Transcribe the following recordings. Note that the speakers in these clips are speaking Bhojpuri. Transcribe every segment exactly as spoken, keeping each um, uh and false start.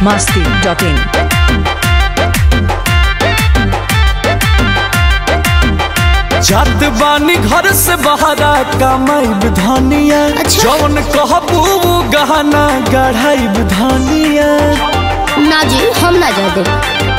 masti dot in. जात बानी घर से बहरा कमाईब धनिया अच्छा। जौन कहबू गहना गढ़ाईब धनिया ना जी हम ना जा दे।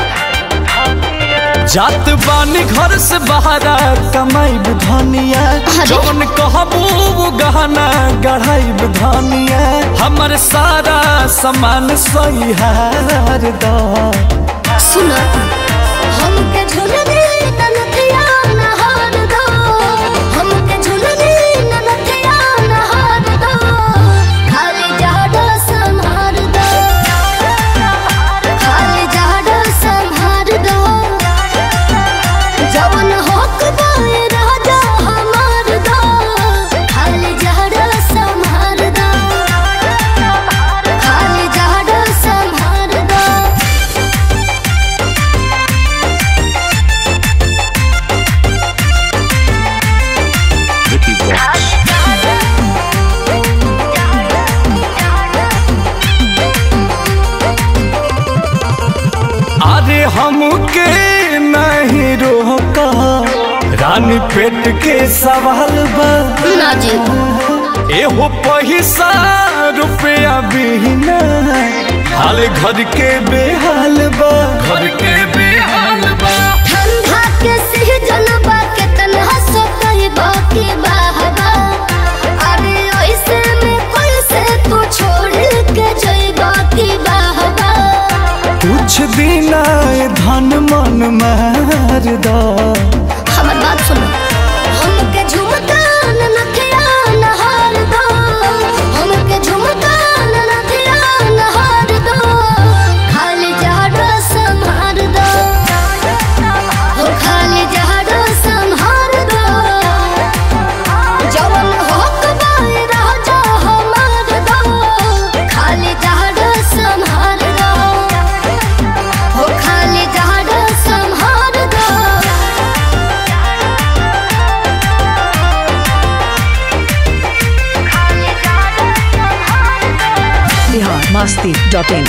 जात बानी घर से बहरा कमाईब धनिया अरे। जौन कहबू गहना गढ़ाईब धनिया हमर सारा सामान सही हार दा सुनो हमके झुलने ननथिया नहार दो, हमके झुलने ननथिया नहार दो, खाली जाडो संहार दो, खाली जाडो संहार दो, जवन होक बाए राजा हमार दो, खाली जाडो संहार दो, खाली जाडो संहार दो। अरे हमके नहीं रोका रानी पेट के सवाल बा ना जी एहो पैसा रुपया बिना हाल घर के बेहाल बा घर के बेहाल बा ठंडा के सीजन बा के तन्हा सो कही बाकी बाहबा अरे ऐसे में कोई से तू छोड़ के जई बाकी बाहबा कुछ दिन आए धन मन मार दा हमर बात सुनो हमके झुमका ननथिया नहार दो, हमके झुमका ननथिया नहार दो, खाली जाडो संहार दो, हो खाली जाडो संहार दो, जवन होक बाए राजा हमार दो, खाली जाडो संहार दो, हो खाली जाडो संहार दो। Bihar masti dot in.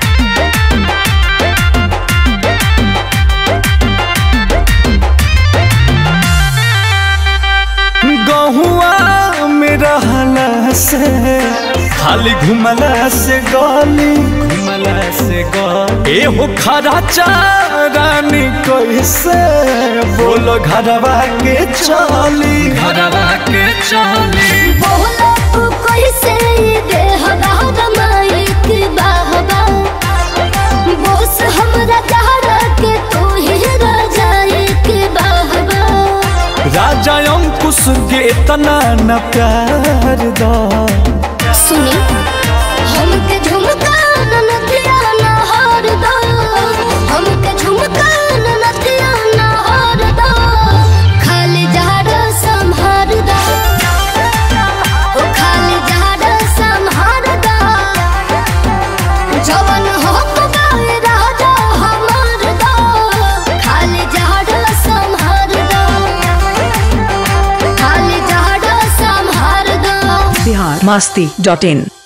गहुआ में रहला से खाली घुमला से गली घुमला से गली एहो खरा चारानी कैसे बोलो घरवा के चली घरवा के चली बोला तू कैसे देह माइक बाहबा बोस हमरा चाहरा के तू ही राजा एक बाहबा राजा अंकुश के इतना न प्यार दा सुनी हमके झुमका ननथिया नहार दो, हमके झुमका ननथिया नहार दो, खाली जाडो संहार दो, ओ खाली जाडो संहार दो, जवन होक बाए राजा हमार दो, खाली जाडो संहार दो, खाली जाडो संहार दो। Bihar masti dot in.